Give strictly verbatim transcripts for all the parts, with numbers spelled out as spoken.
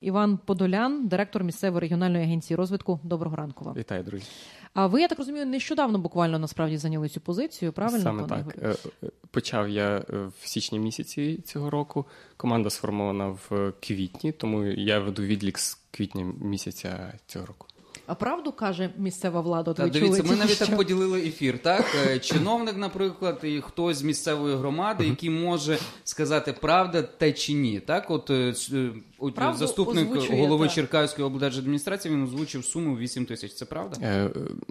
Іван Подолян, директор місцевої регіональної агенції розвитку. Доброго ранку вам. Вітаю, друзі. А ви, я так розумію, нещодавно буквально насправді зайняли цю позицію, правильно? Саме так. Ігор? Почав я в січні місяці цього року. Команда сформована в квітні, тому я веду відлік з квітня місяця цього року. А правду каже місцева влада? Та, дивіться, ми навіть що? так поділили ефір, так? Чиновник, наприклад, і хтось з місцевої громади, який може сказати, правда те чи ні. Так, от, от заступник голови так. Черкаської облдержадміністрації, він озвучив суму вісім тисяч. Це правда?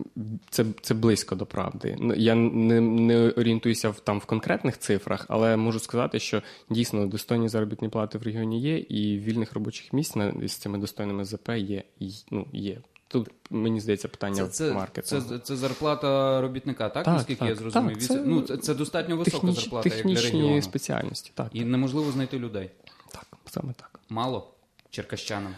Це, це близько до правди. Я не, не орієнтуюся в, там, в конкретних цифрах, але можу сказати, що дійсно достойні заробітні плати в регіоні є, і вільних робочих місць з цими достойними ЗП є. Ну, є. Тут, мені здається, питання це, в маркетингу. Це, це, це зарплата робітника, так? так Наскільки так, я зрозумів? Так, це, ну, це, це достатньо висока техніч, зарплата, як для регіону. Технічні спеціальності, так. І неможливо знайти людей? Так, саме так. Мало черкащанам?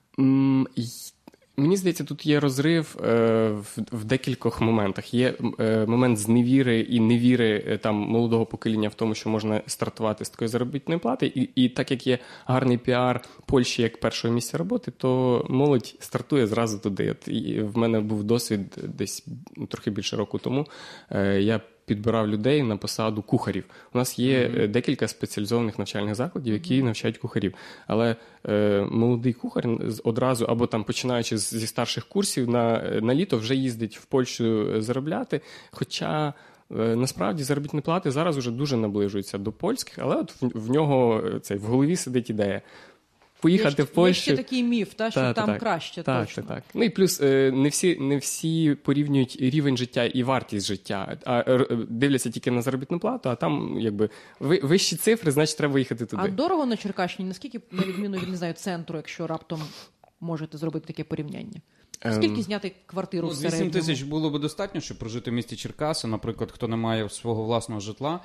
М- Мені здається, тут є розрив е, в, в декількох моментах. Є е, момент зневіри і невіри е, там молодого покоління в тому, що можна стартувати з такої заробітної плати. І, і так як є гарний піар Польщі як першого місця роботи, то молодь стартує зразу туди. От, і в мене був досвід десь трохи більше року тому. Е, я підбирав людей на посаду кухарів. У нас є mm-hmm. декілька спеціалізованих навчальних закладів, які mm-hmm. навчають кухарів. Але е, молодий кухар одразу, або там починаючи зі старших курсів, на, на літо вже їздить в Польщу заробляти. Хоча е, насправді заробітні плати зараз вже дуже наближуються до польських, але от в, в нього цей, в голові сидить ідея. Поїхати є, в Польщу. Є ще такий міф, та, що та, там та, краще, та, точно. Так, так. Ну і плюс не всі, не всі порівнюють рівень життя і вартість життя, а дивляться тільки на заробітну плату, а там якби вищі цифри, значить треба їхати туди. А дорого на Черкащині? Наскільки, на відміну від, не знаю, центру, якщо раптом можете зробити таке порівняння? Скільки зняти квартиру ну, в середньому? вісім тисяч було б достатньо, щоб прожити в місті Черкаси. Наприклад, хто не має свого власного житла,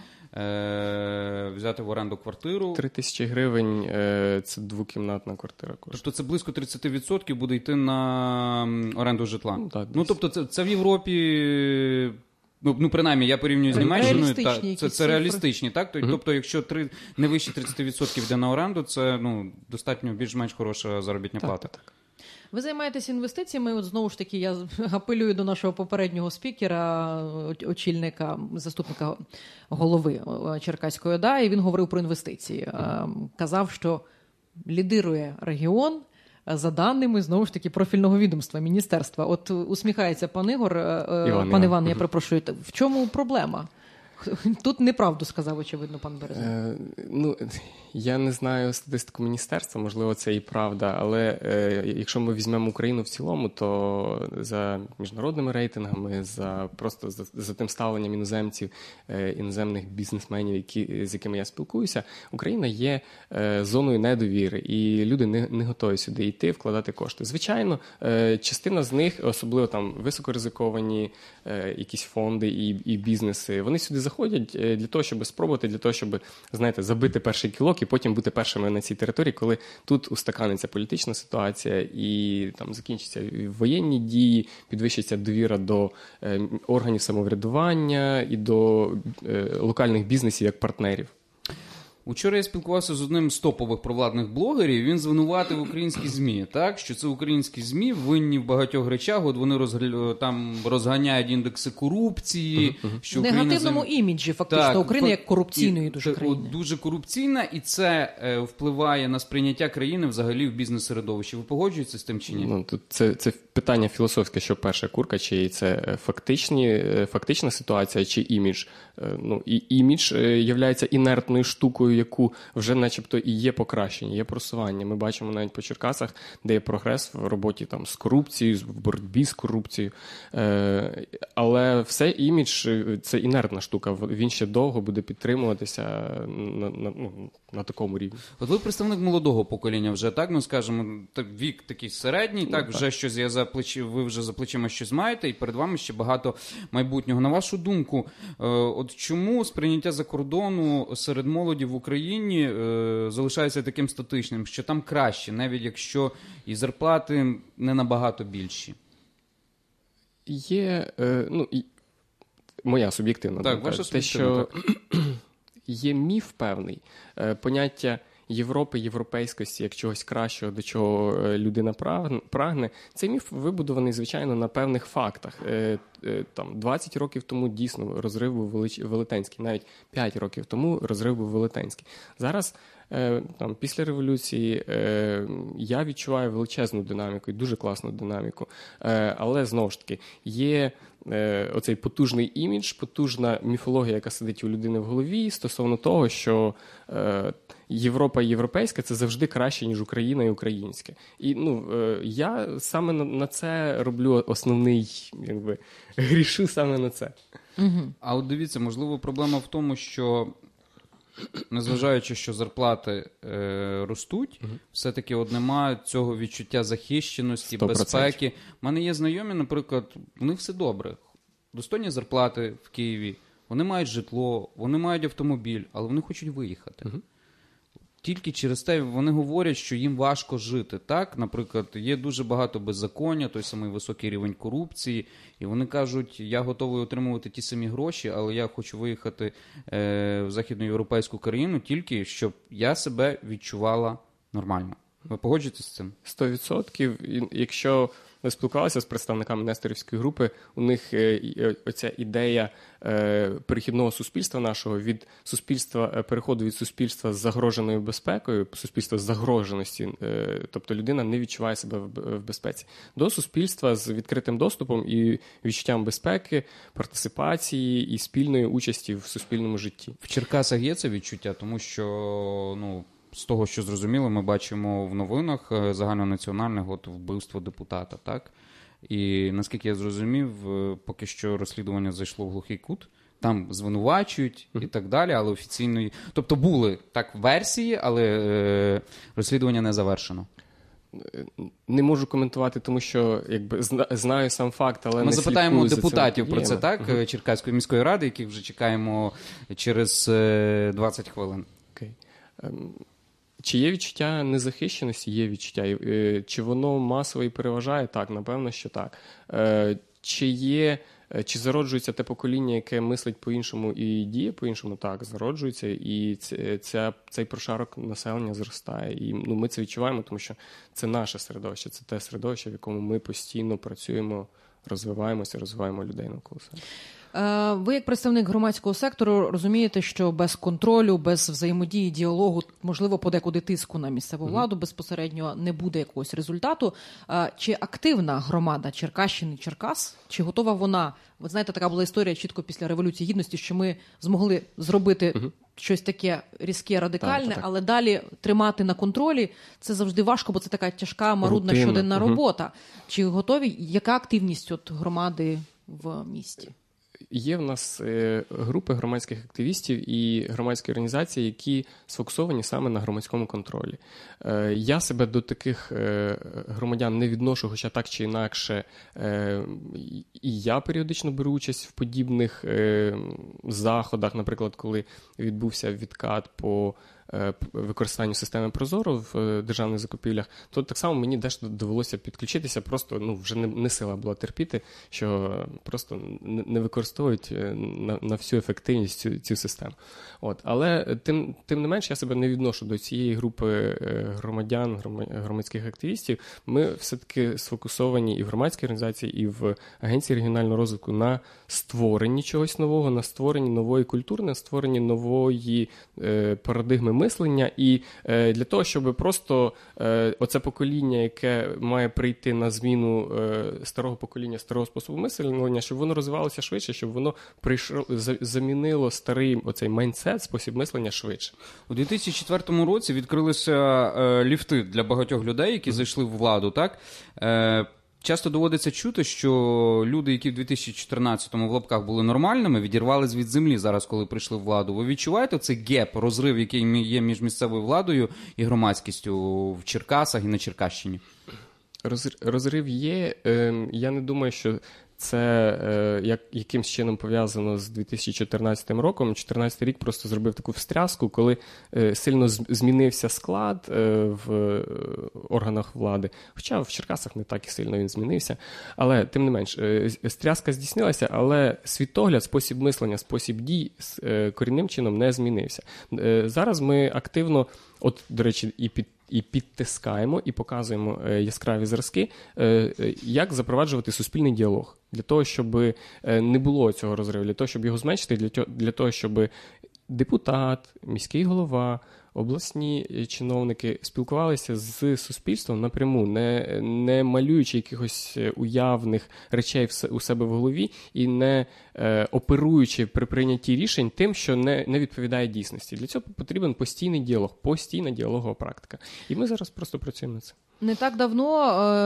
е- взяти в оренду квартиру. Три тисячі гривень е- – це двокімнатна квартира коштує. Тобто це близько тридцять відсотків буде йти на оренду житла. Ну, так, ну тобто це, це в Європі... Ну, ну, принаймні, я порівнюю з Німеччиною, та, це, це реалістичні, так? Тобто, mm-hmm. якщо три, не вище тридцять відсотків йде на оренду, це ну, достатньо більш-менш хороша заробітня так, плата. Так. Ви займаєтесь інвестиціями, от знову ж таки, я апелюю до нашого попереднього спікера, очільника, заступника голови Черкаської ОДА, і він говорив про інвестиції. Mm-hmm. Казав, що лідирує регіон за даними, знову ж таки, профільного відомства, міністерства. От усміхається пан Ігор, Іван, пан Іван, я перепрошую, в чому проблема? Тут неправду сказав, очевидно, пан Береза. Е, ну, я не знаю статистику міністерства, можливо, це і правда, але е, якщо ми візьмемо Україну в цілому, то за міжнародними рейтингами, за просто за, за тим ставленням іноземців, е, іноземних бізнесменів, які, з якими я спілкуюся, Україна є е, зоною недовіри, і люди не, не готові сюди йти, вкладати кошти. Звичайно, е, частина з них, особливо там високоризиковані е, якісь фонди і, і бізнеси, вони сюди заходять для того, щоб спробувати, для того, щоб, знаєте, забити перший кілок і потім бути першими на цій території, коли тут устаканиться політична ситуація і там закінчаться воєнні дії, підвищиться довіра до е, органів самоврядування і до е, локальних бізнесів як партнерів. Учора я спілкувався з одним з топових провладних блогерів, він звинуватив українські ЗМІ, так, що це українські ЗМІ винні в багатьох речах, от вони розгля... там розганяють індекси корупції. Uh-huh. Що в Україна... негативному іміджі, фактично, так, Україна як корупційної дуже країни. Дуже корупційна, і це е, впливає на сприйняття країни взагалі в бізнес-середовищі. Ви погоджуєтеся з тим чи ні? Ну, тут це, це питання філософське, що перша курка, чи це фактичні, фактична ситуація, чи імідж. Ну, і імідж являється інертною штукою, яку вже начебто і є покращення, є просування. Ми бачимо навіть по Черкасах, де є прогрес в роботі там, з корупцією, в боротьбі з корупцією. Е, але все імідж – це інертна штука. Він ще довго буде підтримуватися на, на, ну, на такому рівні. От ви представник молодого покоління вже, так, ми скажемо, вік такий середній, так, ну, вже так. Щось є за плечі, ви вже за плечима щось маєте, і перед вами ще багато майбутнього. На вашу думку, е, от чому сприйняття за кордону серед молоді в Україні е, залишається таким статичним, що там краще, навіть якщо і зарплати не набагато більші? Є, е, ну, і, моя суб'єктивна так, думка, ваша те, що є міф певний, е, поняття Європи, європейськості, як чогось кращого, до чого людина прагне, цей міф вибудований, звичайно, на певних фактах. Там двадцять років тому дійсно розрив був велетенський, навіть п'ять років тому розрив був велетенський. Зараз там, після революції я відчуваю величезну динаміку і дуже класну динаміку. Але, знову ж таки, є оцей потужний імідж, потужна міфологія, яка сидить у людини в голові стосовно того, що Європа і європейська – це завжди краще, ніж Україна і українське. І ну, я саме на це роблю основний, якби, грішу саме на це. Угу. А от дивіться, можливо, проблема в тому, що незважаючи, що зарплати е, ростуть, угу. все-таки от немає цього відчуття захищеності, сто відсотків безпеки. У мене є знайомі, наприклад, в них все добре. Достойні зарплати в Києві, вони мають житло, вони мають автомобіль, але вони хочуть виїхати. Угу. Тільки через те вони говорять, що їм важко жити. Так, наприклад, є дуже багато беззаконня, той самий високий рівень корупції, і вони кажуть, я готовий отримувати ті самі гроші, але я хочу виїхати е, в західноєвропейську країну тільки, щоб я себе відчувала нормально. Ви погоджуєтесь з цим? Сто відсотків. Якщо ви спілкувалися з представниками Несторівської групи, у них оця ідея перехідного суспільства нашого, від суспільства, переходу від суспільства з загроженою безпекою, суспільства з загроженості, тобто людина не відчуває себе в безпеці, до суспільства з відкритим доступом і відчуттям безпеки, партисипації і спільної участі в суспільному житті. В Черкасах є це відчуття, тому що, ну, з того, що зрозуміло, ми бачимо в новинах загальнонаціональних от вбивство депутата, так? І, наскільки я зрозумів, поки що розслідування зайшло в глухий кут, там звинувачують і так далі, але офіційної... Тобто були так версії, але е... розслідування не завершено. Не можу коментувати, тому що якби знаю сам факт, але ми не запитаємо депутатів про про це, так? Uh-huh. Черкаської міської ради, яких вже чекаємо через двадцять хвилин. Окей. Okay. Um... Чи є відчуття незахищеності? Є відчуття. Чи воно масово і переважає? Так, напевно, що так. Чи є, чи зароджується те покоління, яке мислить по-іншому і діє по-іншому? Так, зароджується, і ця, цей прошарок населення зростає. І ну, ми це відчуваємо, тому що це наше середовище, це те середовище, в якому ми постійно працюємо, розвиваємося, розвиваємо людей навколо себе. Ви, як представник громадського сектору, розумієте, що без контролю, без взаємодії, діалогу, можливо, подекуди тиску на місцеву владу безпосередньо не буде якогось результату. Чи активна громада Черкащини, Черкас? Чи готова вона? Ви знаєте, така була історія чітко після Революції Гідності, що ми змогли зробити угу. щось таке різке, радикальне, так, так. але далі тримати на контролі – це завжди важко, бо це така тяжка, марудна, Рутина. щоденна угу. робота. Чи готові? Яка активність от громади в місті? Є в нас групи громадських активістів і громадські організації, які сфокусовані саме на громадському контролі. Я себе до таких громадян не відношу, хоча так чи інакше і я періодично беру участь в подібних заходах, наприклад, коли відбувся відкат по використанню системи Прозоро в державних закупівлях, то так само мені дещо довелося підключитися, просто ну, вже не, не сила була терпіти, що просто не використовують на, на всю ефективність цю, цю систему. От. Але тим, тим не менш я себе не відношу до цієї групи громадян, громадських активістів. Ми все-таки сфокусовані і в громадській організації, і в Агенції регіонального розвитку на створенні чогось нового, на створенні нової культури, на створенні нової е, парадигми мислення, і е, для того, щоб просто е, оце покоління, яке має прийти на зміну е, старого покоління, старого способу мислення, щоб воно розвивалося швидше, щоб воно прийшло, замінило старий оцей майндсет, спосіб мислення швидше. У дві тисячі четвертому році відкрилися е, ліфти для багатьох людей, які mm-hmm. зайшли в владу, так? Е, Часто доводиться чути, що люди, які в дві тисячі чотирнадцятому в лапках були нормальними, відірвались від землі зараз, коли прийшли в владу. Ви відчуваєте цей геп, розрив, який є між місцевою владою і громадськістю в Черкасах і на Черкащині? Розрив є. Я не думаю, що це е, як, якимсь чином пов'язано з дві тисячі чотирнадцятим роком. дві тисячі чотирнадцятий рік просто зробив таку встряску, коли е, сильно змінився склад е, в е, органах влади. Хоча в Черкасах не так і сильно він змінився. Але, тим не менш, е, встряска здійснилася, але світогляд, спосіб мислення, спосіб дій е, корінним чином не змінився. Е, зараз ми активно, от, до речі, і під і підтискаємо, і показуємо е, яскраві зразки, е, як запроваджувати суспільний діалог. Для того, щоб е, не було цього розриву, для того, щоб його зменшити, для, тьо, для того, щоб депутат, міський голова, обласні чиновники спілкувалися з суспільством напряму, не, не малюючи якихось уявних речей у себе в голові і не е, оперуючи при прийнятті рішень тим, що не, не відповідає дійсності. Для цього потрібен постійний діалог, постійна діалогова практика. І ми зараз просто працюємо над цим. Не так давно,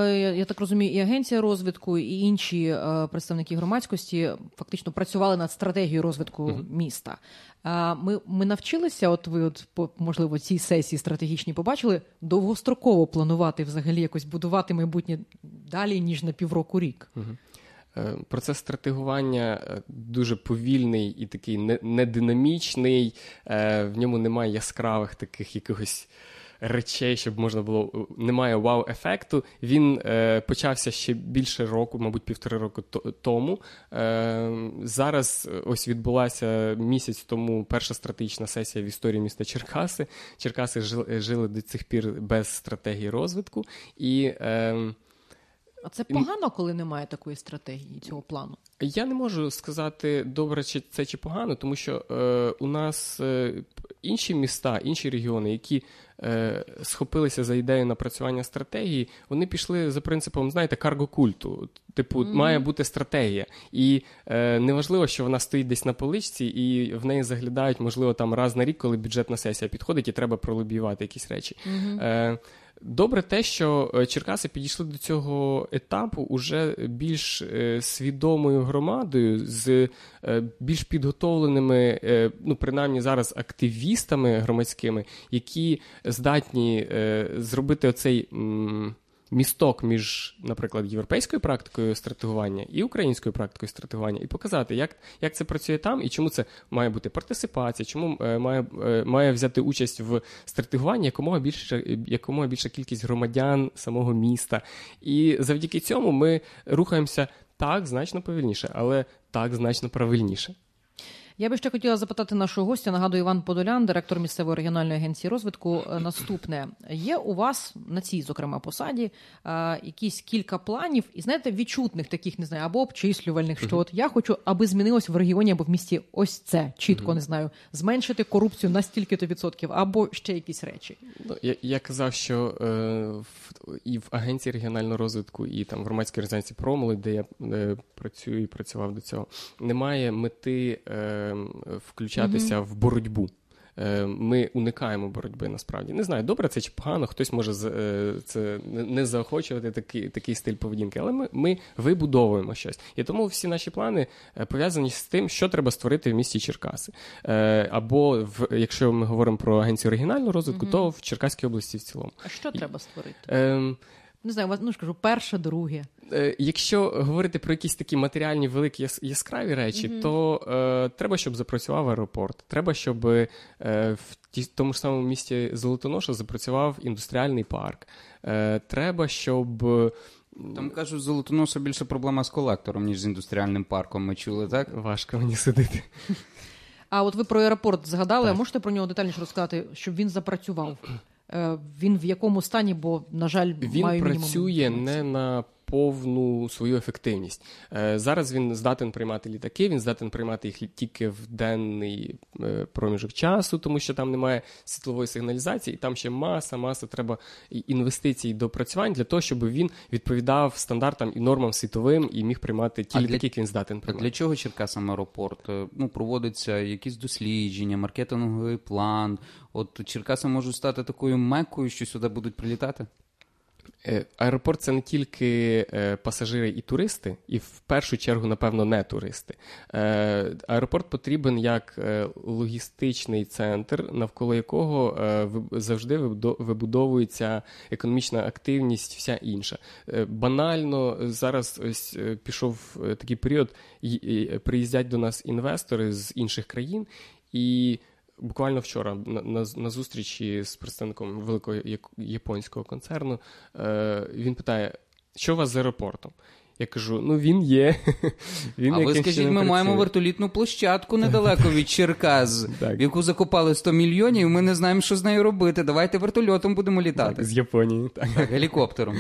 я так розумію, і Агенція розвитку, і інші представники громадськості фактично працювали над стратегією розвитку uh-huh. міста. Ми, ми навчилися, от ви, от, можливо, цій сесії стратегічній побачили, довгостроково планувати взагалі якось будувати майбутнє далі, ніж на півроку рік. Uh-huh. Процес стратегування дуже повільний і такий нединамічний, в ньому немає яскравих таких якихось речей, щоб можна було, немає вау-ефекту. Він е, почався ще більше року, мабуть, півтори року тому. Е, зараз ось відбулася місяць тому перша стратегічна сесія в історії міста Черкаси. Черкаси жили, жили до цих пір без стратегії розвитку. І, е, а це погано, коли немає такої стратегії, цього плану? Я не можу сказати, добре чи це чи погано, тому що е, у нас е, інші міста, інші регіони, які е, схопилися за ідею напрацювання стратегії, вони пішли за принципом, знаєте, карго-культу. Типу, mm-hmm. має бути стратегія. І е, неважливо, що вона стоїть десь на поличці, і в неї заглядають, можливо, там раз на рік, коли бюджетна сесія підходить, і треба пролобіювати якісь речі. Mm-hmm. Е, Добре те, що Черкаси підійшли до цього етапу уже більш е, свідомою громадою, з е, більш підготовленими, е, ну, принаймні зараз активістами громадськими, які здатні е, зробити оцей м, місток між, наприклад, європейською практикою стратегування і українською практикою стратегування, і показати, як, як це працює там, і чому це має бути партисипація, чому е, має, е, має взяти участь в стратегуванні якомога більша, якомога більша кількість громадян самого міста. І завдяки цьому ми рухаємося так значно повільніше, але так значно правильніше. Я би ще хотіла запитати нашого гостя, нагадую, Іван Подолян, директор місцевої регіональної агенції розвитку. Наступне. Є у вас на цій, зокрема, посаді якісь кілька планів, і, знаєте, відчутних таких, не знаю, або обчислювальних, що uh-huh. от я хочу, аби змінилось в регіоні або в місті ось це, чітко, uh-huh. не знаю, зменшити корупцію на стільки-то відсотків, або ще якісь речі? Ну, я, я казав, що е, в, і в агенції регіонального розвитку, і там в громадській організації «Промолодь», де я е, працюю і працював до цього, немає мети е, включатися mm-hmm. в боротьбу. Ми уникаємо боротьби, насправді. Не знаю, добре це чи погано, хтось може це не заохочувати такий, такий стиль поведінки, але ми, ми вибудовуємо щось. І тому всі наші плани пов'язані з тим, що треба створити в місті Черкаси. Або, в, якщо ми говоримо про агенцію регіонального розвитку, mm-hmm. то в Черкаській області в цілому. А що І, треба створити? Е, Не знаю, ну, скажу, перше, друге. Якщо говорити про якісь такі матеріальні великі яскраві речі, mm-hmm. то е, треба, щоб запрацював аеропорт. Треба, щоб е, в ті, тому ж самому місті Золотоноша запрацював індустріальний парк. Е, треба, щоб... Там, кажуть, Золотоноша більше проблема з колектором, ніж з індустріальним парком. Ми чули, так? Важко мені судити. А от ви про аеропорт згадали, так. а можете про нього детальніше розказати, щоб він запрацював? Він в якому стані, бо, на жаль, він маю мінімум. Він працює не на повну свою ефективність. Зараз він здатен приймати літаки, він здатен приймати їх тільки в денний проміжок часу, тому що там немає світлової сигналізації, і там ще маса, маса треба інвестицій до працювань для того, щоб він відповідав стандартам і нормам світовим і міг приймати ті а літаки, для... які він здатен приймати. А для чого Черкасам аеропорт? Ну, проводиться якісь дослідження, маркетинговий план. От Черкаси можуть стати такою меккою, що сюди будуть прилітати? Аеропорт – це не тільки пасажири і туристи, і в першу чергу, напевно, не туристи. Аеропорт потрібен як логістичний центр, навколо якого завжди вибудовується економічна активність, вся інша. Банально зараз ось пішов такий період, приїздять до нас інвестори з інших країн, і буквально вчора на, на, на зустрічі з представником великого японського концерну е, він питає, що у вас з аеропортом? Я кажу, ну він є. Він а ви скажіть, ми працює. Маємо вертолітну площадку недалеко від Черкас, в яку закопали сто мільйонів, і ми не знаємо, що з нею робити. Давайте вертольотом будемо літати. Так, з Японії. Так, так гелікоптером.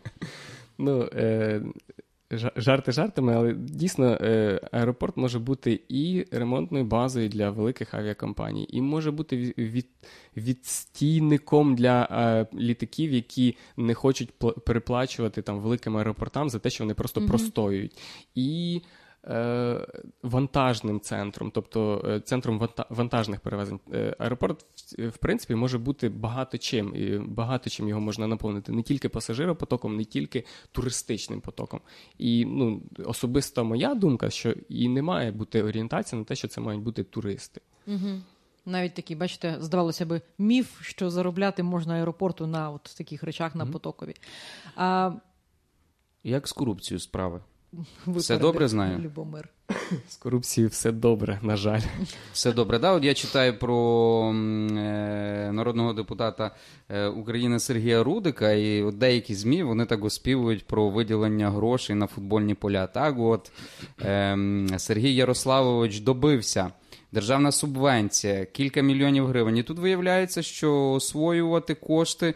Ну, е, жарти жартами, але дійсно аеропорт може бути і ремонтною базою для великих авіакомпаній, і може бути від, відстійником для а, літаків, які не хочуть пл- переплачувати там великим аеропортам за те, що вони просто mm-hmm. простоюють. І е, вантажним центром, тобто центром ванта- вантажних перевезень. Аеропорт, в принципі, може бути багато чим, і багато чим його можна наповнити. Не тільки пасажиропотоком, не тільки туристичним потоком. І ну, особиста моя думка, що і не має бути орієнтація на те, що це мають бути туристи. Угу. Навіть такий, бачите, здавалося би, міф, що заробляти можна аеропорту на от таких речах, на mm-hmm. потокові. А... Як з корупцією справи? Все добре знаю? Любомир. З корупцією все добре, на жаль. Все добре, да? От я читаю про е, народного депутата е, України Сергія Рудика, і от деякі ЗМІ, вони так оспівують про виділення грошей на футбольні поля. Так от е, Сергій Ярославович добився. Державна субвенція, кілька мільйонів гривень. І тут виявляється, що освоювати кошти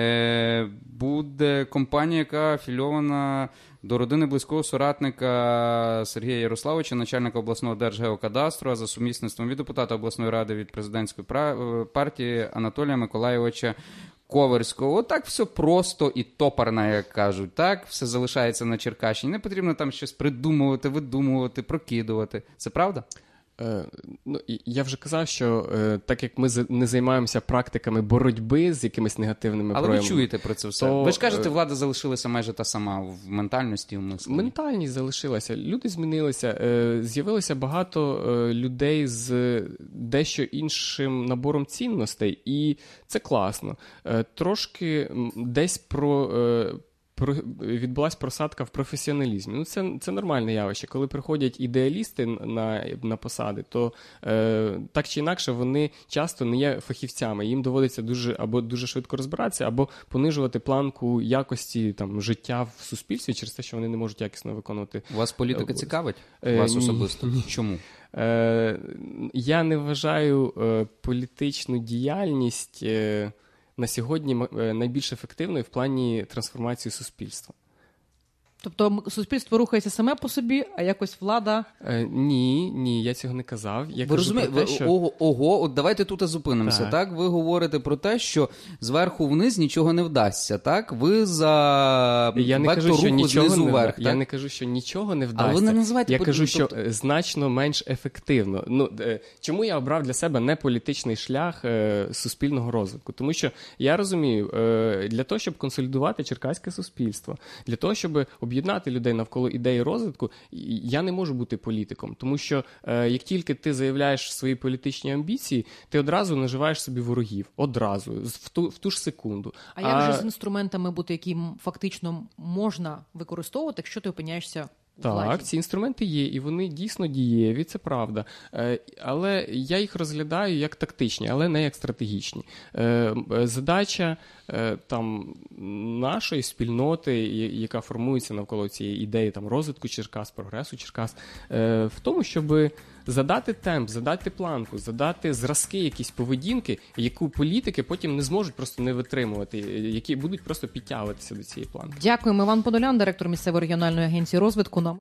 е, буде компанія, яка афільована до родини близького соратника Сергія Ярославовича, начальника обласного Держгеокадастру, а за сумісництвом від депутата обласної ради від президентської партії Анатолія Миколайовича Коверського. Отак все просто і топорно, як кажуть. Так, все залишається на Черкащині. Не потрібно там щось придумувати, видумувати, прокидувати. Це правда? Е, ну, я вже казав, що е, так як ми не займаємося практиками боротьби з якимись негативними проявами... Але проявами... ви чуєте про це все. То, ви ж кажете, влада залишилася майже та сама в ментальності, в мисленні. Ментальність залишилася. Люди змінилися. Е, з'явилося багато е, людей з дещо іншим набором цінностей, і це класно. Е, трошки десь про... Е, відбулась просадка в професіоналізмі. Ну, це, це нормальне явище. Коли приходять ідеалісти на, на посади, то е, так чи інакше вони часто не є фахівцями. Їм доводиться дуже або дуже швидко розбиратися, або понижувати планку якості там, життя в суспільстві через те, що вони не можуть якісно виконувати. Вас політика цікавить? Вас е, особисто? Ні. Чому? Е, я не вважаю е, політичну діяльність е, на сьогодні найбільш ефективною в плані трансформації суспільства. Тобто суспільство рухається саме по собі, а якось влада... Е, ні, ні, я цього не казав. Я ви розумієте, що... ого, ого, от давайте тут зупинимося, так. так? Ви говорите про те, що зверху вниз нічого не вдасться, так? Ви за я не вектор кажу, що руху нічого знизу не вверх, так? Я не кажу, що нічого не вдасться. А ви не називаєте... Я кажу, що тобто... значно менш ефективно. Ну, е, чому я обрав для себе неполітичний шлях е, суспільного розвитку? Тому що я розумію, е, для того, щоб консолідувати черкаське суспільство, для того, щоб об'єднати людей навколо ідеї розвитку, я не можу бути політиком, тому що е, як тільки ти заявляєш свої політичні амбіції, ти одразу наживаєш собі ворогів. Одразу. В ту, в ту ж секунду. А, а як же з інструментами бути, які фактично можна використовувати, якщо ти опиняєшся у владі? Так, ці інструменти є, і вони дійсно дієві, це правда. Е, але я їх розглядаю як тактичні, але не як стратегічні. Е, задача е, там, нашої спільноти, яка формується навколо цієї ідеї там, розвитку Черкас, прогресу Черкас, е, в тому, щоб задати темп, задати планку, задати зразки якісь поведінки, яку політики потім не зможуть просто не витримувати, які будуть просто підтягуватися до цієї планки. Дякуємо. Іван Подолян, директор місцевої регіональної агенції розвитку.